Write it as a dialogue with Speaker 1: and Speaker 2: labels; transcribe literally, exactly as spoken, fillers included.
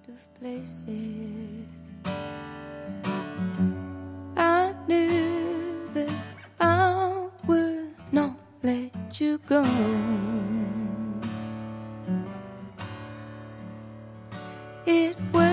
Speaker 1: of places. I knew that I would not let you go. It was